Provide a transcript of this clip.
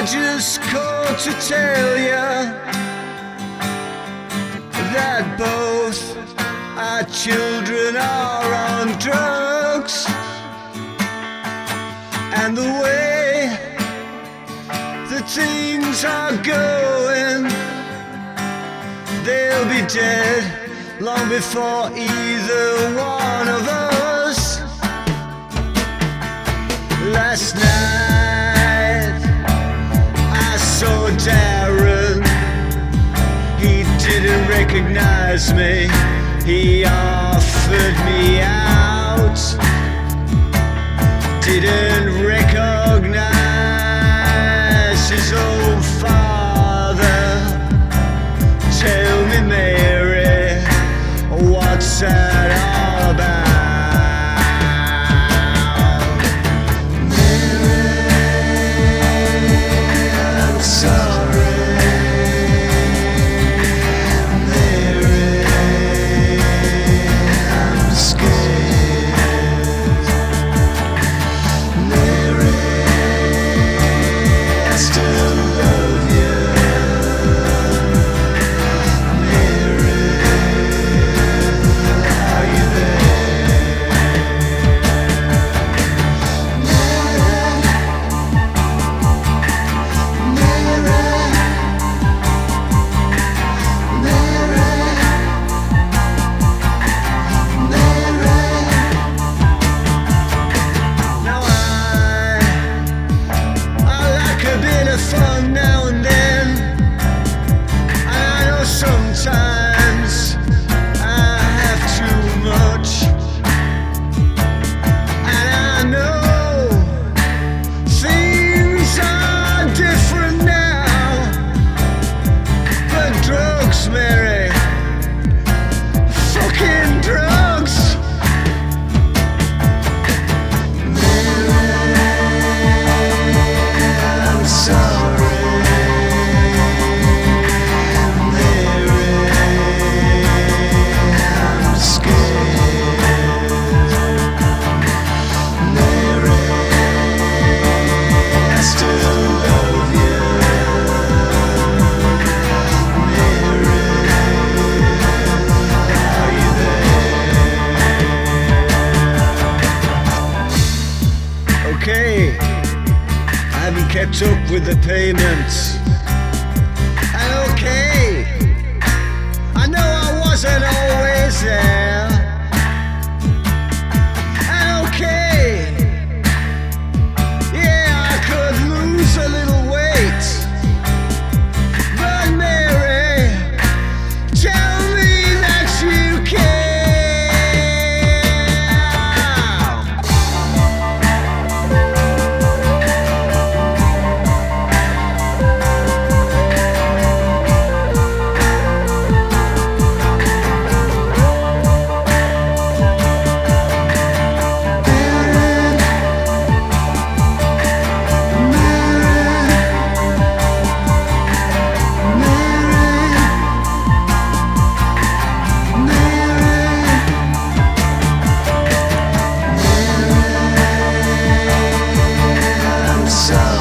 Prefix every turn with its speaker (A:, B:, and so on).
A: I just called to tell you that both our children are on drugs, and the way that things are going, they'll be dead long before either one of us. Last night I saw Darren. He didn't recognize me. He offered me out. Didn't recognize his own father. Tell me, Mary, what's that all about? Okay, I haven't kept up with the payments. And okay, I know I wasn't always there. And okay, yeah, I could lose a little weight. But Mary, tell me that you care. So